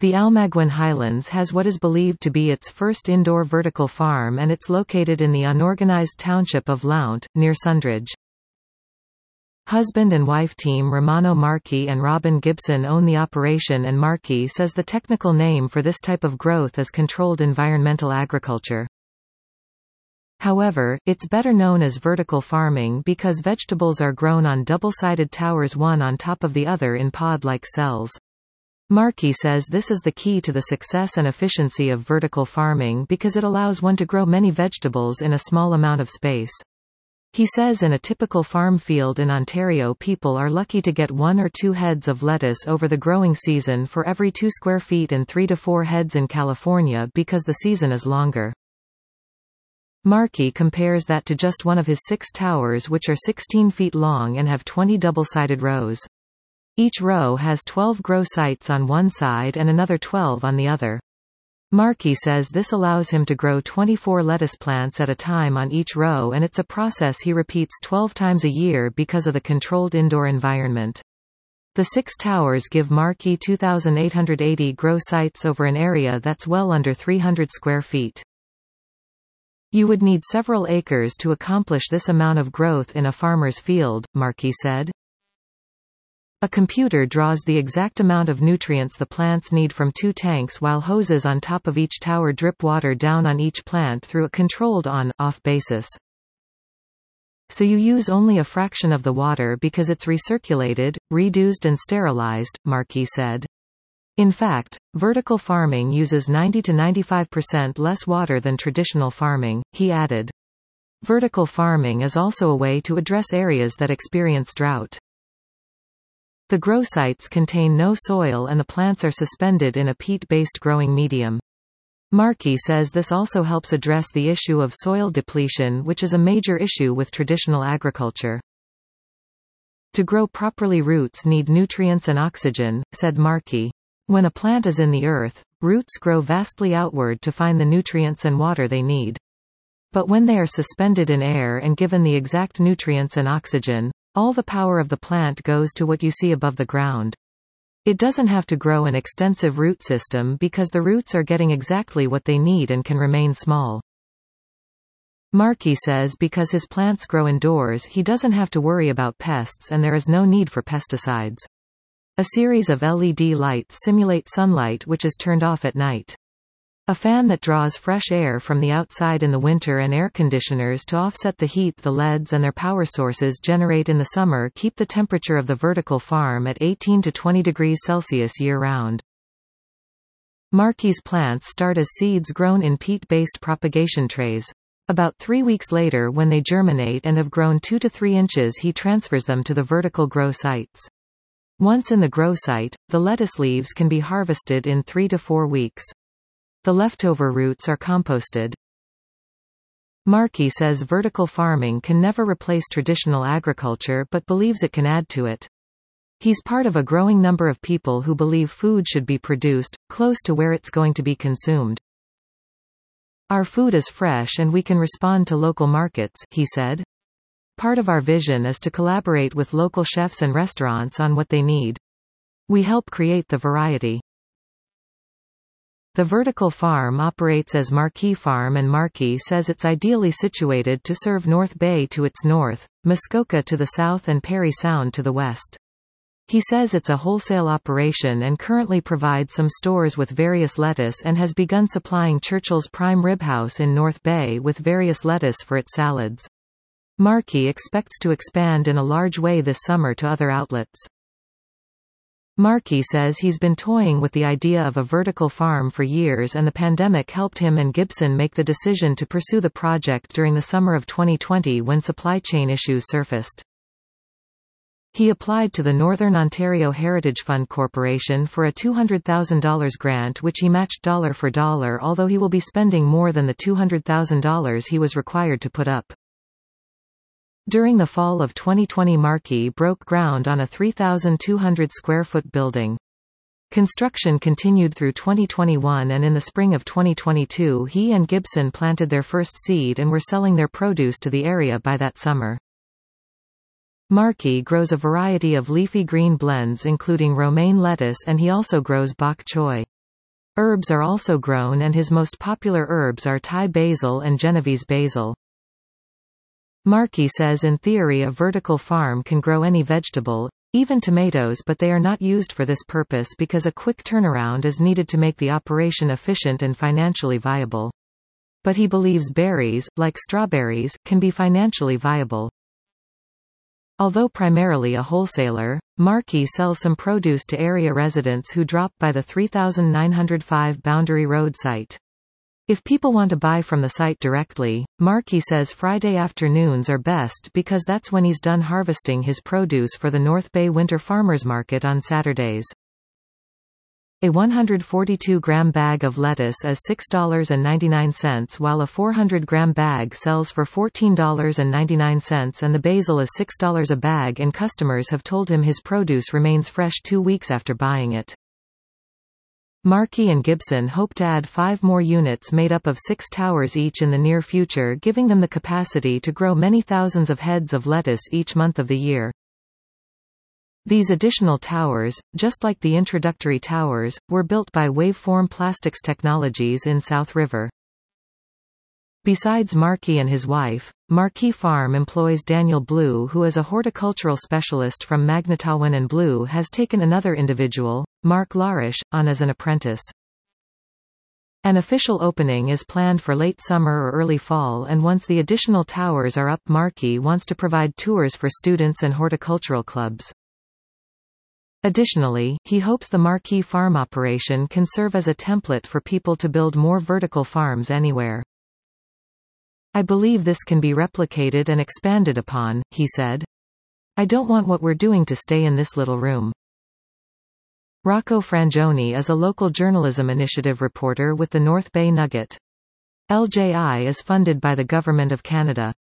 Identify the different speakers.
Speaker 1: The Almaguin Highlands has what is believed to be its first indoor vertical farm, and it's located in the unorganized township of Lount, near Sundridge. Husband and wife team Romano Marchi and Robin Gibson own the operation, and Marchi says the technical name for this type of growth is controlled environmental agriculture. However, it's better known as vertical farming because vegetables are grown on double-sided towers, one on top of the other in pod-like cells. Marchi says this is the key to the success and efficiency of vertical farming because it allows one to grow many vegetables in a small amount of space. He says in a typical farm field in Ontario, people are lucky to get 1 or 2 heads of lettuce over the growing season for every 2 square feet, and 3 to 4 heads in California because the season is longer. Marchi compares that to just one of his 6 towers, which are 16 feet long and have 20 double-sided rows. Each row has 12 grow sites on one side and another 12 on the other. Marchi says this allows him to grow 24 lettuce plants at a time on each row, and it's a process he repeats 12 times a year because of the controlled indoor environment. The 6 towers give Marchi 2,880 grow sites over an area that's well under 300 square feet. You would need several acres to accomplish this amount of growth in a farmer's field, Marchi said. A computer draws the exact amount of nutrients the plants need from 2 tanks, while hoses on top of each tower drip water down on each plant through a controlled on-off basis. So you use only a fraction of the water because it's recirculated, reused and sterilized, Marchi said. In fact, vertical farming uses 90 to 95% less water than traditional farming, he added. Vertical farming is also a way to address areas that experience drought. The grow sites contain no soil and the plants are suspended in a peat-based growing medium. Marchi says this also helps address the issue of soil depletion, which is a major issue with traditional agriculture. To grow properly, roots need nutrients and oxygen, said Marchi. When a plant is in the earth, roots grow vastly outward to find the nutrients and water they need. But when they are suspended in air and given the exact nutrients and oxygen, all the power of the plant goes to what you see above the ground. It doesn't have to grow an extensive root system because the roots are getting exactly what they need and can remain small. Marchi says because his plants grow indoors, he doesn't have to worry about pests and there is no need for pesticides. A series of LED lights simulate sunlight which is turned off at night. A fan that draws fresh air from the outside in the winter and air conditioners to offset the heat the LEDs and their power sources generate in the summer keep the temperature of the vertical farm at 18 to 20 degrees Celsius year-round. Marchi's plants start as seeds grown in peat-based propagation trays. About 3 weeks later, when they germinate and have grown 2 to 3 inches, he transfers them to the vertical grow sites. Once in the grow site, the lettuce leaves can be harvested in 3 to 4 weeks. The leftover roots are composted. Marchi says vertical farming can never replace traditional agriculture but believes it can add to it. He's part of a growing number of people who believe food should be produced close to where it's going to be consumed. Our food is fresh and we can respond to local markets, he said. Part of our vision is to collaborate with local chefs and restaurants on what they need. We help create the variety. The vertical farm operates as Marchi Farm, and Marchi says it's ideally situated to serve North Bay to its north, Muskoka to the south and Parry Sound to the west. He says it's a wholesale operation and currently provides some stores with various lettuce and has begun supplying Churchill's Prime Rib House in North Bay with various lettuce for its salads. Marchi expects to expand in a large way this summer to other outlets. Marchi says he's been toying with the idea of a vertical farm for years, and the pandemic helped him and Gibson make the decision to pursue the project during the summer of 2020 when supply chain issues surfaced. He applied to the Northern Ontario Heritage Fund Corporation for a $200,000 grant which he matched dollar for dollar, although he will be spending more than the $200,000 he was required to put up. During the fall of 2020, Marchi broke ground on a 3,200 square foot building. Construction continued through 2021, and in the spring of 2022 he and Gibson planted their first seed and were selling their produce to the area by that summer. Marchi grows a variety of leafy green blends including romaine lettuce, and he also grows bok choy. Herbs are also grown, and his most popular herbs are Thai basil and Genovese basil. Markey says in theory a vertical farm can grow any vegetable, even tomatoes, but they are not used for this purpose because a quick turnaround is needed to make the operation efficient and financially viable. But he believes berries, like strawberries, can be financially viable. Although primarily a wholesaler, Markey sells some produce to area residents who drop by the 3905 Boundary Road site. If people want to buy from the site directly, Markey says Friday afternoons are best because that's when he's done harvesting his produce for the North Bay Winter Farmers Market on Saturdays. A 142-gram bag of lettuce is $6.99 while a 400-gram bag sells for $14.99 and the basil is $6 a bag, and customers have told him his produce remains fresh 2 weeks after buying it. Markey and Gibson hope to add 5 more units made up of 6 towers each in the near future, giving them the capacity to grow many thousands of heads of lettuce each month of the year. These additional towers, just like the introductory towers, were built by Waveform Plastics Technologies in South River. Besides Markey and his wife, Markey Farm employs Daniel Blue, who is a horticultural specialist from Magnetawan, and Blue has taken another individual, Mark Larish, on as an apprentice. An official opening is planned for late summer or early fall, and once the additional towers are up, Markey wants to provide tours for students and horticultural clubs. Additionally, he hopes the Markey Farm operation can serve as a template for people to build more vertical farms anywhere. I believe this can be replicated and expanded upon, he said. I don't want what we're doing to stay in this little room. Rocco Frangioni is a local journalism initiative reporter with the North Bay Nugget. LJI is funded by the Government of Canada.